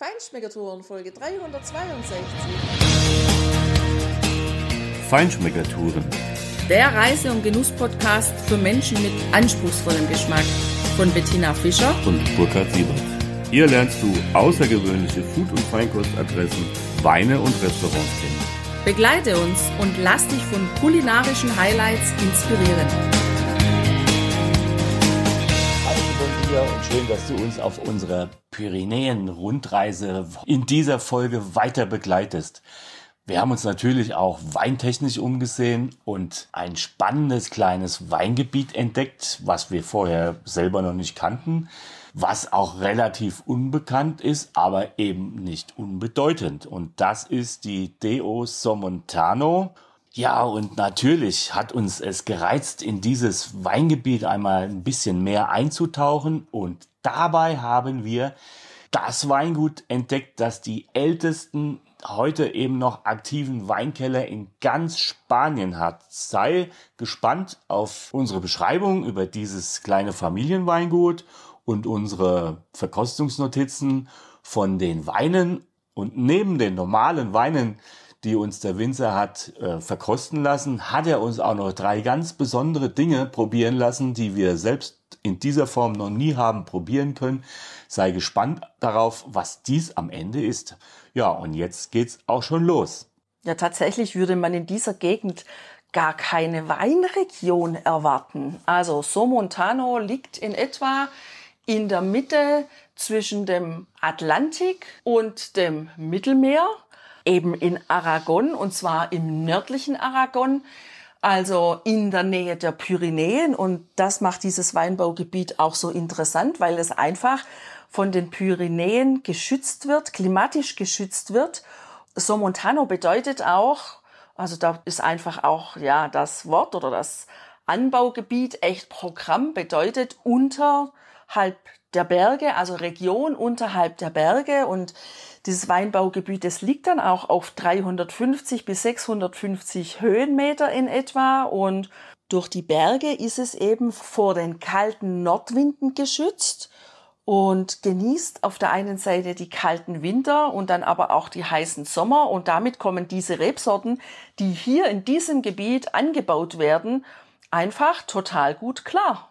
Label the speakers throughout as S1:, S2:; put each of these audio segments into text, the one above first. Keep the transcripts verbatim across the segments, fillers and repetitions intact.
S1: Feinschmeckertouren Folge dreihundertzweiundsechzig.
S2: Feinschmeckertouren.
S3: Der Reise- und Genuss-Podcast für Menschen mit anspruchsvollem Geschmack von Bettina Fischer
S2: und Burkhard Siebert. Hier lernst du außergewöhnliche Food- und Feinkostadressen, Weine und Restaurants kennen.
S3: Begleite uns und lass dich von kulinarischen Highlights inspirieren.
S2: Und schön, dass du uns auf unserer Pyrenäen-Rundreise in dieser Folge weiter begleitest. Wir haben uns natürlich auch weintechnisch umgesehen und ein spannendes kleines Weingebiet entdeckt, was wir vorher selber noch nicht kannten, was auch relativ unbekannt ist, aber eben nicht unbedeutend. Und das ist die Deo Somontano. Ja, und natürlich hat uns es gereizt, in dieses Weingebiet einmal ein bisschen mehr einzutauchen. Und dabei haben wir das Weingut entdeckt, das die ältesten, heute eben noch aktiven Weinkeller in ganz Spanien hat. Sei gespannt auf unsere Beschreibung über dieses kleine Familienweingut und unsere Verkostungsnotizen von den Weinen. Und neben den normalen Weinen, die uns der Winzer hat äh, verkosten lassen, hat er uns auch noch drei ganz besondere Dinge probieren lassen, die wir selbst in dieser Form noch nie haben probieren können. Sei gespannt darauf, was dies am Ende ist. Ja, und jetzt geht's auch schon los.
S1: Ja, tatsächlich würde man in dieser Gegend gar keine Weinregion erwarten. Also Somontano liegt in etwa in der Mitte zwischen dem Atlantik und dem Mittelmeer. Eben in Aragon, und zwar im nördlichen Aragon, also in der Nähe der Pyrenäen. Und das macht dieses Weinbaugebiet auch so interessant, weil es einfach von den Pyrenäen geschützt wird, klimatisch geschützt wird. Somontano bedeutet auch, also da ist einfach auch ja das Wort oder das Anbaugebiet echt Programm, bedeutet unterhalb der Berge, also Region unterhalb der Berge. Und dieses Weinbaugebiet, das liegt dann auch auf dreihundertfünfzig bis sechshundertfünfzig Höhenmeter in etwa. Und durch die Berge ist es eben vor den kalten Nordwinden geschützt und genießt auf der einen Seite die kalten Winter und dann aber auch die heißen Sommer. Und damit kommen diese Rebsorten, die hier in diesem Gebiet angebaut werden, einfach total gut klar.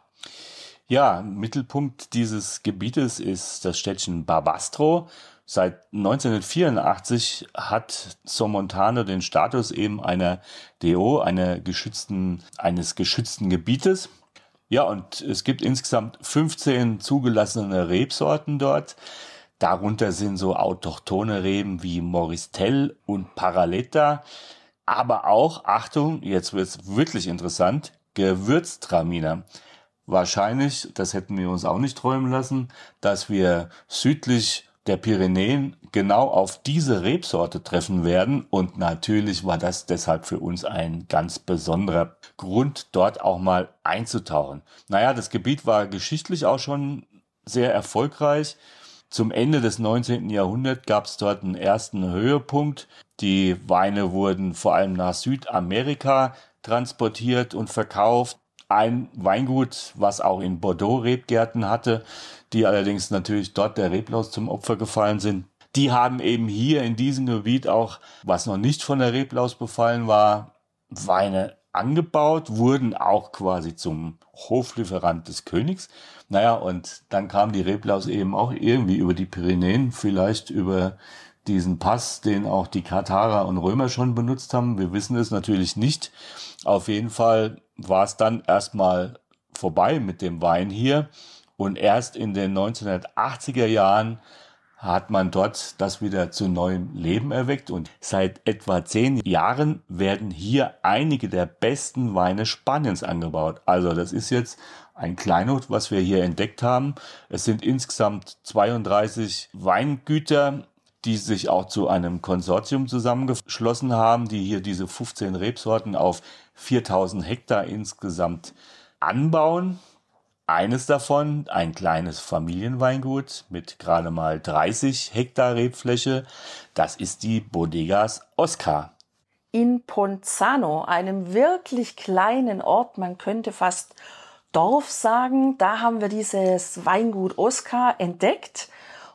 S2: Ja, Mittelpunkt dieses Gebietes ist das Städtchen Barbastro. Seit neunzehnhundertvierundachtzig hat Somontano den Status eben einer D O, einer geschützten, eines geschützten Gebietes. Ja, und es gibt insgesamt fünfzehn zugelassene Rebsorten dort. Darunter sind so autochthone Reben wie Moristel und Paraleta. Aber auch, Achtung, jetzt wird's wirklich interessant, Gewürztraminer. Wahrscheinlich, das hätten wir uns auch nicht träumen lassen, dass wir südlich der Pyrenäen genau auf diese Rebsorte treffen werden. Und natürlich war das deshalb für uns ein ganz besonderer Grund, dort auch mal einzutauchen. Naja, das Gebiet war geschichtlich auch schon sehr erfolgreich. Zum Ende des neunzehnten Jahrhunderts gab es dort einen ersten Höhepunkt. Die Weine wurden vor allem nach Südamerika transportiert und verkauft. Ein Weingut, was auch in Bordeaux Rebgärten hatte, die allerdings natürlich dort der Reblaus zum Opfer gefallen sind. Die haben eben hier in diesem Gebiet auch, was noch nicht von der Reblaus befallen war, Weine angebaut, wurden auch quasi zum Hoflieferant des Königs. Naja, und dann kam die Reblaus eben auch irgendwie über die Pyrenäen, vielleicht über diesen Pass, den auch die Katharer und Römer schon benutzt haben. Wir wissen es natürlich nicht. Auf jeden Fall war es dann erstmal vorbei mit dem Wein hier. Und erst in den neunzehnhundertachtziger Jahren hat man dort das wieder zu neuem Leben erweckt. Und seit etwa zehn Jahren werden hier einige der besten Weine Spaniens angebaut. Also das ist jetzt ein Kleinod, was wir hier entdeckt haben. Es sind insgesamt zweiunddreißig Weingüter, die sich auch zu einem Konsortium zusammengeschlossen haben, die hier diese fünfzehn Rebsorten auf viertausend Hektar insgesamt anbauen. Eines davon, ein kleines Familienweingut mit gerade mal dreißig Hektar Rebfläche, das ist die Bodegas Oscar.
S1: In Ponzano, einem wirklich kleinen Ort, man könnte fast Dorf sagen, da haben wir dieses Weingut Oscar entdeckt.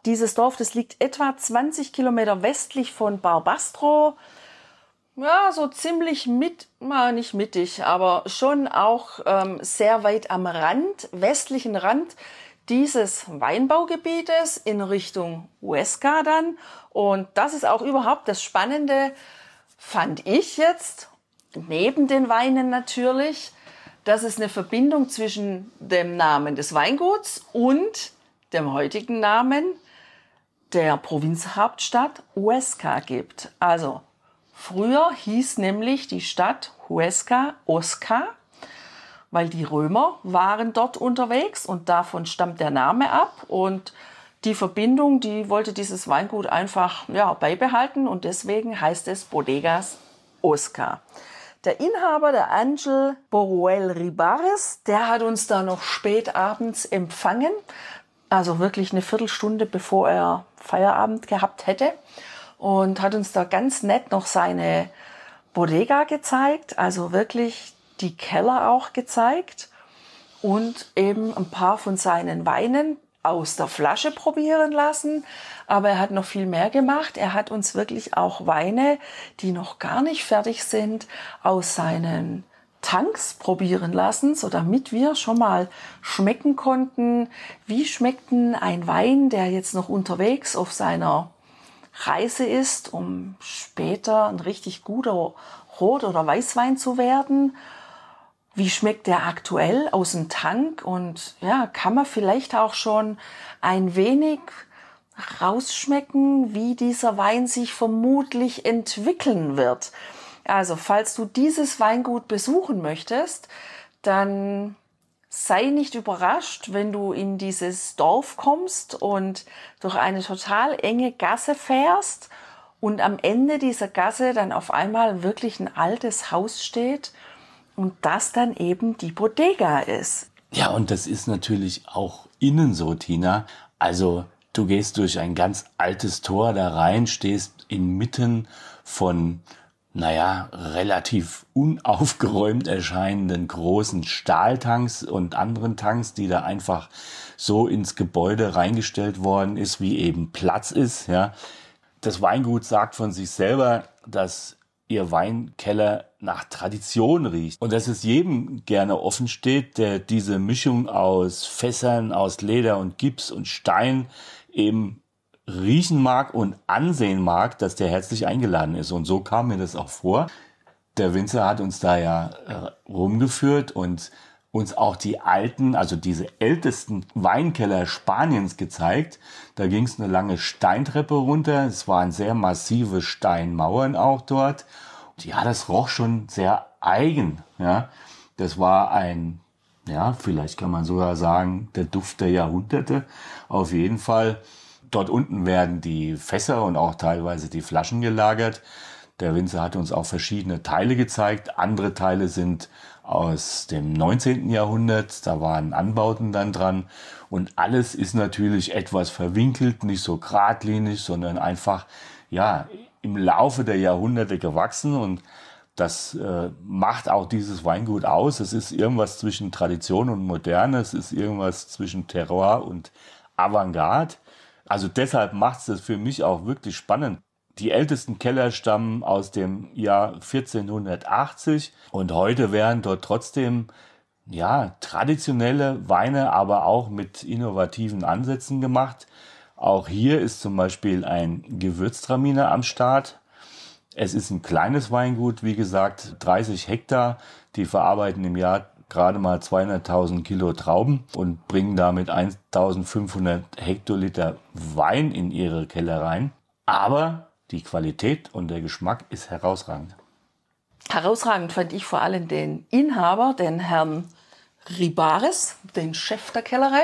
S1: Dieses Dorf, das liegt etwa zwanzig Kilometer westlich von Barbastro. Ja, so ziemlich mit, na, nicht mittig, aber schon auch ähm, sehr weit am Rand, westlichen Rand dieses Weinbaugebietes in Richtung Huesca dann. Und das ist auch überhaupt das Spannende, fand ich jetzt, neben den Weinen natürlich, dass es eine Verbindung zwischen dem Namen des Weinguts und dem heutigen Namen der Provinzhauptstadt Huesca gibt. Also früher hieß nämlich die Stadt Huesca Osca, weil die Römer waren dort unterwegs und davon stammt der Name ab. Und die Verbindung, die wollte dieses Weingut einfach ja, beibehalten und deswegen heißt es Bodegas Osca. Der Inhaber, der Ángel Boruel Ribares, der hat uns da noch spät abends empfangen, also wirklich eine Viertelstunde bevor er Feierabend gehabt hätte, und hat uns da ganz nett noch seine Bodega gezeigt, also wirklich die Keller auch gezeigt und eben ein paar von seinen Weinen aus der Flasche probieren lassen. Aber er hat noch viel mehr gemacht. Er hat uns wirklich auch Weine, die noch gar nicht fertig sind, aus seinen Tanks probieren lassen, so damit wir schon mal schmecken konnten, wie schmeckt denn ein Wein, der jetzt noch unterwegs auf seiner Reise ist, um später ein richtig guter Rot- oder Weißwein zu werden. Wie schmeckt der aktuell aus dem Tank? Und ja, kann man vielleicht auch schon ein wenig rausschmecken, wie dieser Wein sich vermutlich entwickeln wird. Also, falls du dieses Weingut besuchen möchtest, dann sei nicht überrascht, wenn du in dieses Dorf kommst und durch eine total enge Gasse fährst und am Ende dieser Gasse dann auf einmal wirklich ein altes Haus steht und das dann eben die Bodega ist.
S2: Ja, und das ist natürlich auch innen so, Tina. Also du gehst durch ein ganz altes Tor da rein, stehst inmitten von, naja, relativ unaufgeräumt erscheinenden großen Stahltanks und anderen Tanks, die da einfach so ins Gebäude reingestellt worden ist, wie eben Platz ist. Ja. Das Weingut sagt von sich selber, dass ihr Weinkeller nach Tradition riecht. Und dass es jedem gerne offen steht, der diese Mischung aus Fässern, aus Leder und Gips und Stein eben riechen mag und ansehen mag, dass der herzlich eingeladen ist. Und so kam mir das auch vor. Der Winzer hat uns da ja äh, rumgeführt und uns auch die alten, also diese ältesten Weinkeller Spaniens gezeigt. Da ging es eine lange Steintreppe runter. Es waren sehr massive Steinmauern auch dort. Und ja, das roch schon sehr eigen. Ja, das war ein, ja, vielleicht kann man sogar sagen, der Duft der Jahrhunderte. Auf jeden Fall. Dort unten werden die Fässer und auch teilweise die Flaschen gelagert. Der Winzer hat uns auch verschiedene Teile gezeigt. Andere Teile sind aus dem neunzehnten Jahrhundert. Da waren Anbauten dann dran. Und alles ist natürlich etwas verwinkelt, nicht so geradlinig, sondern einfach, ja, im Laufe der Jahrhunderte gewachsen. Und das äh, macht auch dieses Weingut aus. Es ist irgendwas zwischen Tradition und Moderne. Es ist irgendwas zwischen Terroir und Avantgarde. Also deshalb macht es das für mich auch wirklich spannend. Die ältesten Keller stammen aus dem Jahr vierzehnhundertachtzig und heute werden dort trotzdem ja traditionelle Weine, aber auch mit innovativen Ansätzen gemacht. Auch hier ist zum Beispiel ein Gewürztraminer am Start. Es ist ein kleines Weingut, wie gesagt, dreißig Hektar. Die verarbeiten im Jahr gerade mal zweihunderttausend Kilo Trauben und bringen damit eintausendfünfhundert Hektoliter Wein in ihre Kellereien. Aber die Qualität und der Geschmack ist herausragend.
S1: Herausragend fand ich vor allem den Inhaber, den Herrn Ribares, den Chef der Kellerei.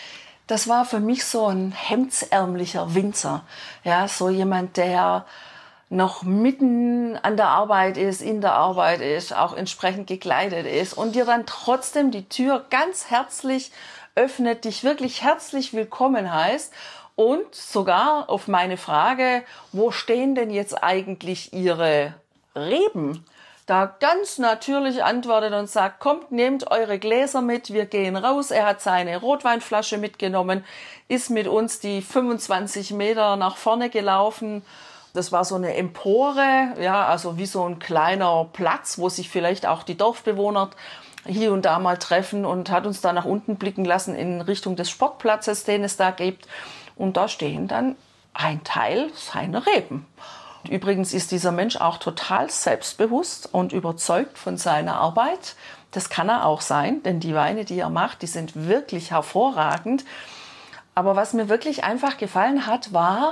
S1: Das war für mich so ein hemdsärmlicher Winzer. Ja, so jemand, der noch mitten an der Arbeit ist, in der Arbeit ist, auch entsprechend gekleidet ist und dir dann trotzdem die Tür ganz herzlich öffnet, dich wirklich herzlich willkommen heißt und sogar auf meine Frage, wo stehen denn jetzt eigentlich Ihre Reben, da ganz natürlich antwortet und sagt, kommt, nehmt eure Gläser mit, wir gehen raus. Er hat seine Rotweinflasche mitgenommen, ist mit uns die fünfundzwanzig Meter nach vorne gelaufen. Das war so eine Empore, ja, also wie so ein kleiner Platz, wo sich vielleicht auch die Dorfbewohner hier und da mal treffen, und hat uns da nach unten blicken lassen in Richtung des Sportplatzes, den es da gibt. Und da stehen dann ein Teil seiner Reben. Übrigens ist dieser Mensch auch total selbstbewusst und überzeugt von seiner Arbeit. Das kann er auch sein, denn die Weine, die er macht, die sind wirklich hervorragend. Aber was mir wirklich einfach gefallen hat, war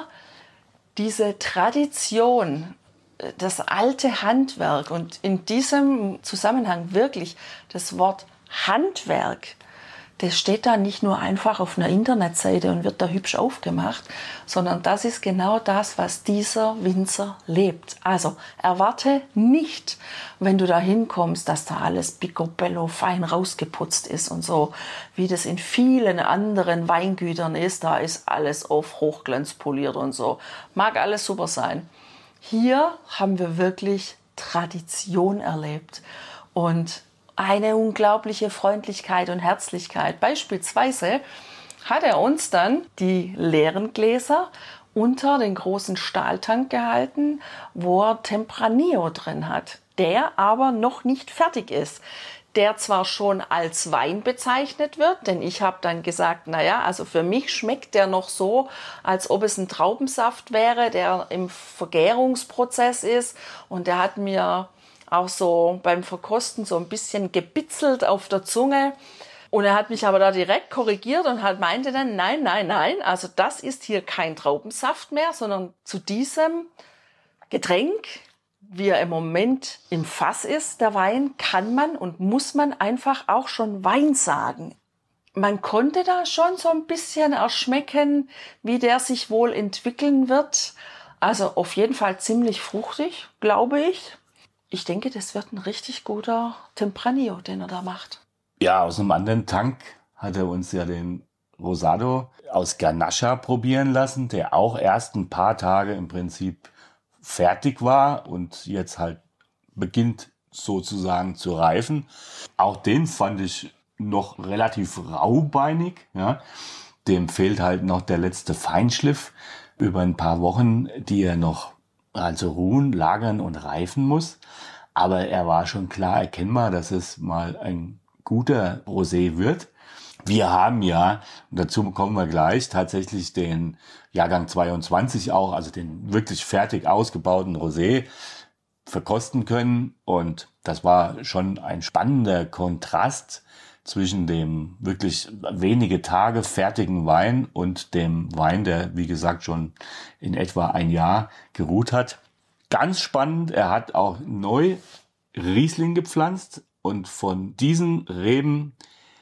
S1: diese Tradition, das alte Handwerk. Und in diesem Zusammenhang wirklich das Wort Handwerk. Das steht da nicht nur einfach auf einer Internetseite und wird da hübsch aufgemacht, sondern das ist genau das, was dieser Winzer lebt. Also erwarte nicht, wenn du da hinkommst, dass da alles picobello fein rausgeputzt ist und so, wie das in vielen anderen Weingütern ist. Da ist alles auf Hochglanz poliert und so. Mag alles super sein. Hier haben wir wirklich Tradition erlebt und eine unglaubliche Freundlichkeit und Herzlichkeit. Beispielsweise hat er uns dann die leeren Gläser unter den großen Stahltank gehalten, wo er Tempranillo drin hat, der aber noch nicht fertig ist. Der zwar schon als Wein bezeichnet wird, denn ich habe dann gesagt, naja, also für mich schmeckt der noch so, als ob es ein Traubensaft wäre, der im Vergärungsprozess ist, und der hat mir auch so beim Verkosten so ein bisschen gebitzelt auf der Zunge. Und er hat mich aber da direkt korrigiert und halt meinte dann, nein, nein, nein, also das ist hier kein Traubensaft mehr, sondern zu diesem Getränk, wie er im Moment im Fass ist, der Wein, kann man und muss man einfach auch schon Wein sagen. Man konnte da schon so ein bisschen erschmecken, wie der sich wohl entwickeln wird. Also auf jeden Fall ziemlich fruchtig, glaube ich. Ich denke, das wird ein richtig guter Tempranillo, den er da macht.
S2: Ja, aus einem anderen Tank hat er uns ja den Rosado aus Garnacha probieren lassen, der auch erst ein paar Tage im Prinzip fertig war und jetzt halt beginnt sozusagen zu reifen. Auch den fand ich noch relativ raubeinig. Ja. Dem fehlt halt noch der letzte Feinschliff über ein paar Wochen, die er noch also ruhen, lagern und reifen muss. Aber er war schon klar erkennbar, dass es mal ein guter Rosé wird. Wir haben ja, und dazu kommen wir gleich, tatsächlich den Jahrgang zweiundzwanzig auch, also den wirklich fertig ausgebauten Rosé verkosten können. Und das war schon ein spannender Kontrast zwischen dem wirklich wenige Tage fertigen Wein und dem Wein, der, wie gesagt, schon in etwa ein Jahr geruht hat. Ganz spannend, er hat auch neu Riesling gepflanzt und von diesen Reben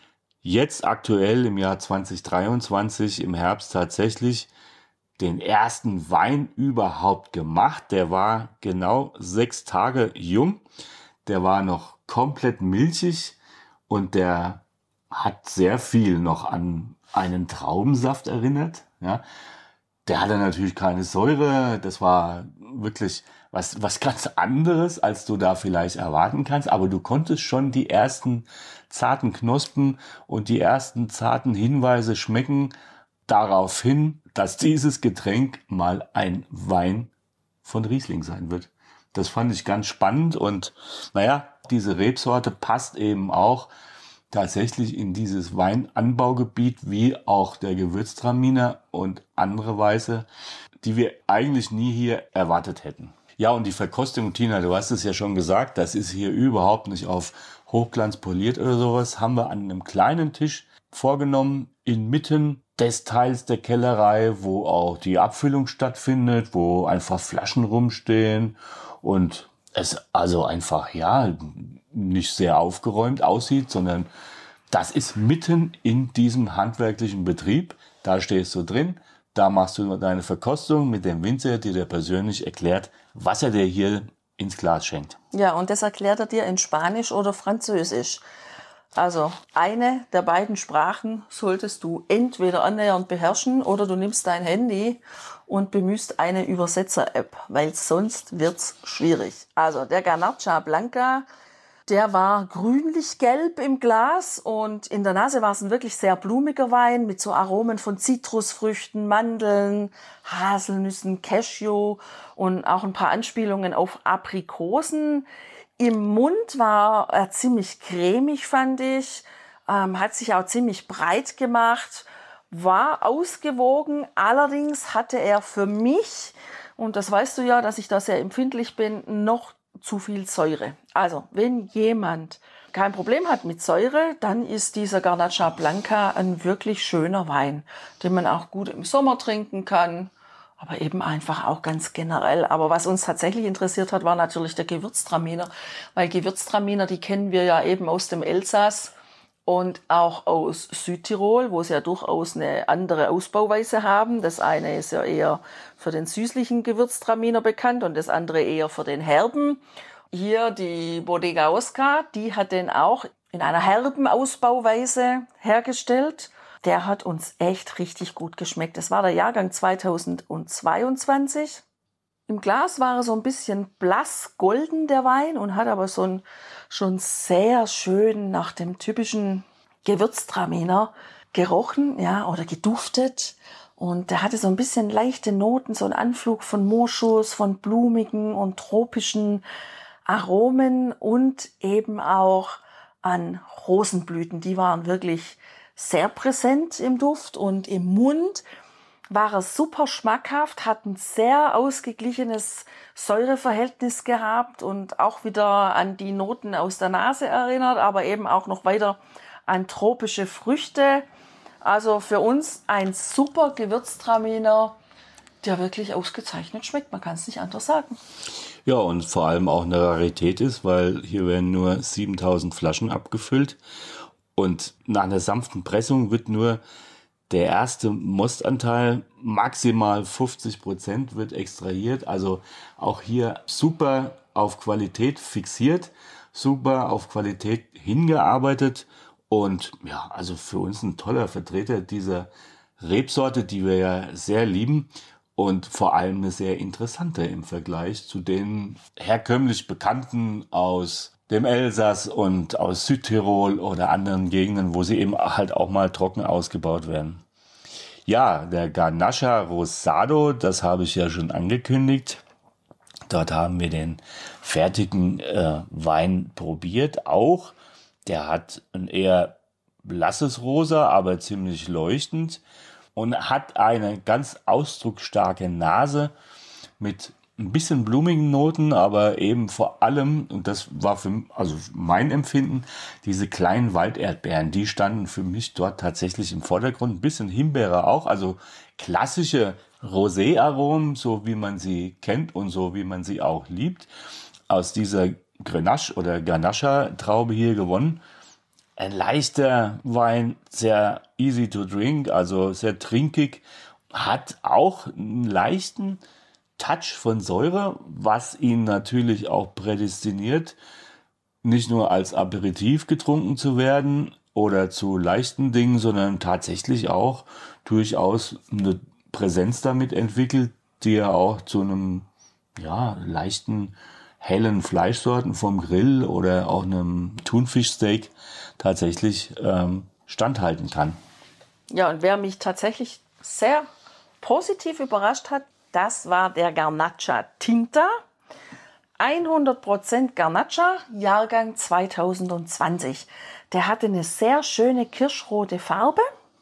S2: jetzt aktuell im Jahr zwanzig dreiundzwanzig im Herbst tatsächlich den ersten Wein überhaupt gemacht. Der war genau sechs Tage jung, der war noch komplett milchig. Und der hat sehr viel noch an einen Traubensaft erinnert. Ja. Der hatte natürlich keine Säure. Das war wirklich was, was ganz anderes, als du da vielleicht erwarten kannst. Aber du konntest schon die ersten zarten Knospen und die ersten zarten Hinweise schmecken darauf hin, dass dieses Getränk mal ein Wein von Riesling sein wird. Das fand ich ganz spannend und naja, diese Rebsorte passt eben auch tatsächlich in dieses Weinanbaugebiet wie auch der Gewürztraminer und andere Weiße, die wir eigentlich nie hier erwartet hätten. Ja, und die Verkostung, Tina, du hast es ja schon gesagt, das ist hier überhaupt nicht auf Hochglanz poliert oder sowas, haben wir an einem kleinen Tisch vorgenommen, inmitten des Teils der Kellerei, wo auch die Abfüllung stattfindet, wo einfach Flaschen rumstehen und es also einfach, ja, nicht sehr aufgeräumt aussieht, sondern das ist mitten in diesem handwerklichen Betrieb. Da stehst du drin, da machst du deine Verkostung mit dem Winzer, der dir persönlich erklärt, was er dir hier ins Glas schenkt.
S1: Ja, und das erklärt er dir in Spanisch oder Französisch. Also eine der beiden Sprachen solltest du entweder annähernd beherrschen oder du nimmst dein Handy und bemühst eine Übersetzer-App, weil sonst wird's schwierig. Also der Garnacha Blanca, der war grünlich-gelb im Glas und in der Nase war es ein wirklich sehr blumiger Wein mit so Aromen von Zitrusfrüchten, Mandeln, Haselnüssen, Cashew und auch ein paar Anspielungen auf Aprikosen. Im Mund war er ziemlich cremig, fand ich, ähm, hat sich auch ziemlich breit gemacht, war ausgewogen. Allerdings hatte er für mich, und das weißt du ja, dass ich da sehr empfindlich bin, noch zu viel Säure. Also, wenn jemand kein Problem hat mit Säure, dann ist dieser Garnacha Blanca ein wirklich schöner Wein, den man auch gut im Sommer trinken kann, aber eben einfach auch ganz generell. Aber was uns tatsächlich interessiert hat, war natürlich der Gewürztraminer, weil Gewürztraminer, die kennen wir ja eben aus dem Elsass und auch aus Südtirol, wo sie ja durchaus eine andere Ausbauweise haben. Das eine ist ja eher für den süßlichen Gewürztraminer bekannt und das andere eher für den herben. Hier die Bodega Oscar, die hat den auch in einer herben Ausbauweise hergestellt. Der hat uns echt richtig gut geschmeckt. Das war der Jahrgang zweitausendzweiundzwanzig. Im Glas war er so ein bisschen blass golden, der Wein, und hat aber so ein, schon sehr schön nach dem typischen Gewürztraminer gerochen, ja, oder geduftet. Und der hatte so ein bisschen leichte Noten, so einen Anflug von Moschus, von blumigen und tropischen Aromen und eben auch an Rosenblüten. Die waren wirklich sehr präsent im Duft und im Mund war er super schmackhaft, hat ein sehr ausgeglichenes Säureverhältnis gehabt und auch wieder an die Noten aus der Nase erinnert, aber eben auch noch weiter an tropische Früchte. Also für uns ein super Gewürztraminer, der wirklich ausgezeichnet schmeckt. Man kann es nicht anders sagen.
S2: Ja, und vor allem auch eine Rarität ist, weil hier werden nur siebentausend Flaschen abgefüllt. Und nach einer sanften Pressung wird nur der erste Mostanteil, maximal fünfzig Prozent, wird extrahiert. Also auch hier super auf Qualität fixiert, super auf Qualität hingearbeitet. Und ja, also für uns ein toller Vertreter dieser Rebsorte, die wir ja sehr lieben. Und vor allem eine sehr interessante im Vergleich zu den herkömmlich Bekannten aus dem Elsass und aus Südtirol oder anderen Gegenden, wo sie eben halt auch mal trocken ausgebaut werden. Ja, der Garnacha Rosado, das habe ich ja schon angekündigt. Dort haben wir den fertigen äh, Wein probiert auch. Der hat ein eher blasses Rosa, aber ziemlich leuchtend und hat eine ganz ausdrucksstarke Nase mit ein bisschen blumigen Noten, aber eben vor allem, und das war für also mein Empfinden, diese kleinen Walderdbeeren, die standen für mich dort tatsächlich im Vordergrund. Ein bisschen Himbeere auch, also klassische Rosé-Aromen, so wie man sie kennt und so wie man sie auch liebt, aus dieser Grenache oder Garnacha-Traube hier gewonnen. Ein leichter Wein, sehr easy to drink, also sehr trinkig, hat auch einen leichten Touch von Säure, was ihn natürlich auch prädestiniert, nicht nur als Aperitif getrunken zu werden oder zu leichten Dingen, sondern tatsächlich auch durchaus eine Präsenz damit entwickelt, die er auch zu einem ja, leichten, hellen Fleischsorten vom Grill oder auch einem Thunfischsteak tatsächlich ähm, standhalten kann.
S1: Ja, und wer mich tatsächlich sehr positiv überrascht hat, das war der Garnacha Tinta. hundert Prozent Garnacha, Jahrgang zweitausendzwanzig. Der hatte eine sehr schöne kirschrote Farbe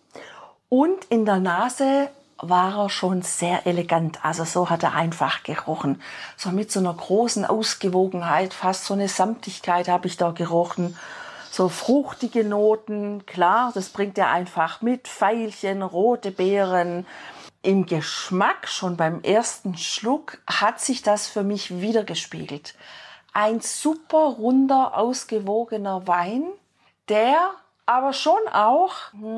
S1: und in der Nase war er schon sehr elegant. Also so hat er einfach gerochen. So mit so einer großen Ausgewogenheit, fast so eine Samtigkeit habe ich da gerochen. So fruchtige Noten, klar, das bringt er einfach mit. Veilchen, rote Beeren. Im Geschmack, schon beim ersten Schluck, hat sich das für mich wiedergespiegelt. Ein super runder, ausgewogener Wein, der aber schon auch,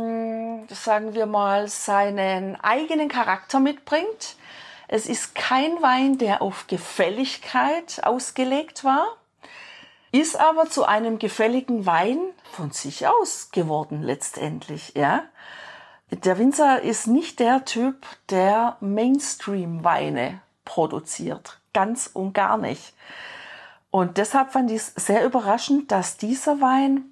S1: sagen wir mal, seinen eigenen Charakter mitbringt. Es ist kein Wein, der auf Gefälligkeit ausgelegt war. ist aber zu einem gefälligen Wein von sich aus geworden letztendlich, ja. Der Winzer ist nicht der Typ, der Mainstream-Weine produziert. Ganz und gar nicht. Und deshalb fand ich es sehr überraschend, dass dieser Wein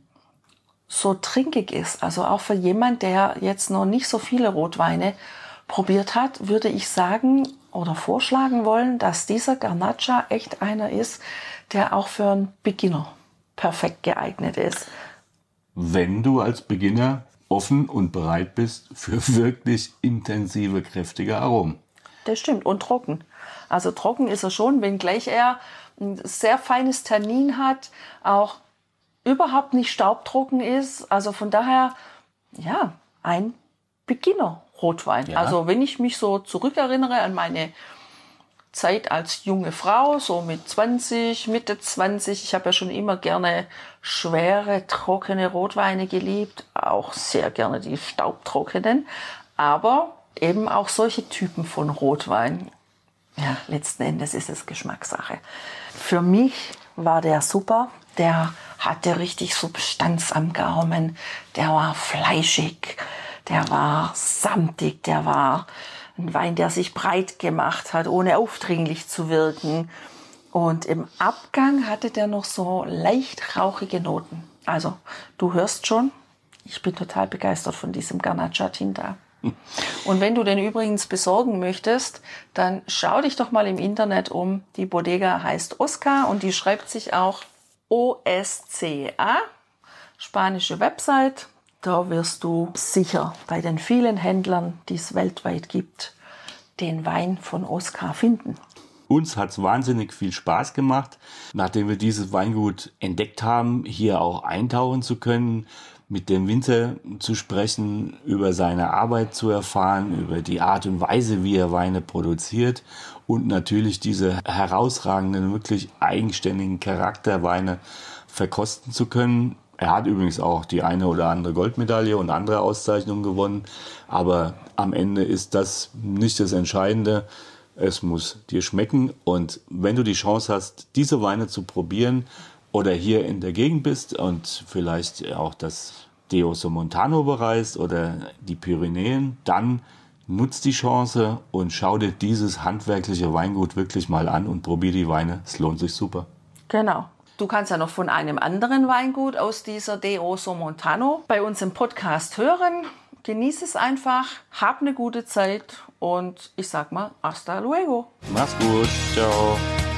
S1: so trinkig ist. Also auch für jemand, der jetzt noch nicht so viele Rotweine probiert hat, würde ich sagen oder vorschlagen wollen, dass dieser Garnacha echt einer ist, der auch für einen Beginner perfekt geeignet ist.
S2: Wenn du als Beginner offen und bereit bist für wirklich intensive, kräftige Aromen.
S1: Das stimmt. Und trocken. Also trocken ist er schon, wenngleich er ein sehr feines Tannin hat, auch überhaupt nicht staubtrocken ist. Also von daher, ja, ein Beginner-Rotwein.
S2: Ja.
S1: Also wenn ich mich so zurückerinnere an meine Zeit als junge Frau, so mit zwanzig, Mitte zwanzig. Ich habe ja schon immer gerne schwere, trockene Rotweine geliebt. Auch sehr gerne die staubtrockenen. Aber eben auch solche Typen von Rotwein. Ja, letzten Endes ist es Geschmackssache. Für mich war der super. Der hatte richtig Substanz am Gaumen. Der war fleischig. Der war samtig. Der war ein Wein, der sich breit gemacht hat, ohne aufdringlich zu wirken. Und im Abgang hatte der noch so leicht rauchige Noten. Also, du hörst schon, ich bin total begeistert von diesem Garnacha Tinta. Und wenn du den übrigens besorgen möchtest, dann schau dich doch mal im Internet um. Die Bodega heißt Osca und die schreibt sich auch O S C A, spanische Website. Da wirst du sicher bei den vielen Händlern, die es weltweit gibt, den Wein von Osca finden.
S2: Uns hat es wahnsinnig viel Spaß gemacht, nachdem wir dieses Weingut entdeckt haben, hier auch eintauchen zu können, mit dem Winzer zu sprechen, über seine Arbeit zu erfahren, über die Art und Weise, wie er Weine produziert und natürlich diese herausragenden, wirklich eigenständigen Charakterweine verkosten zu können. Er hat übrigens auch die eine oder andere Goldmedaille und andere Auszeichnungen gewonnen, aber am Ende ist das nicht das Entscheidende. Es muss dir schmecken und wenn du die Chance hast, diese Weine zu probieren oder hier in der Gegend bist und vielleicht auch das Deo Somontano bereist oder die Pyrenäen, dann nutz die Chance und schau dir dieses handwerkliche Weingut wirklich mal an und probier die Weine. Es lohnt sich super.
S1: Genau. Du kannst ja noch von einem anderen Weingut aus dieser Deo Somontano bei uns im Podcast hören. Genieß es einfach, hab eine gute Zeit und ich sag mal, hasta luego.
S2: Mach's gut, ciao.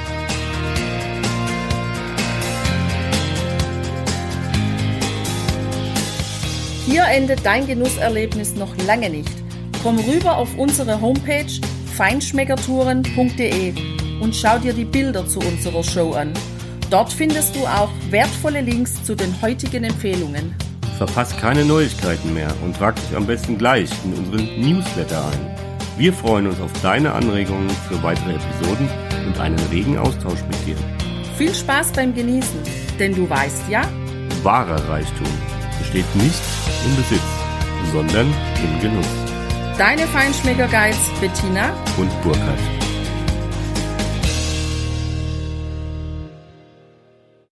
S3: Hier endet dein Genusserlebnis noch lange nicht. Komm rüber auf unsere Homepage feinschmeckertouren punkt de und schau dir die Bilder zu unserer Show an. Dort findest du auch wertvolle Links zu den heutigen Empfehlungen.
S4: Verpasst keine Neuigkeiten mehr und trag dich am besten gleich in unseren Newsletter ein. Wir freuen uns auf deine Anregungen für weitere Episoden und einen regen Austausch mit dir.
S3: Viel Spaß beim Genießen, denn du weißt ja,
S4: Wahrer Reichtum besteht nicht im Besitz, sondern im Genuss.
S3: Deine Feinschmecker-Guides Bettina
S4: und Burkhard.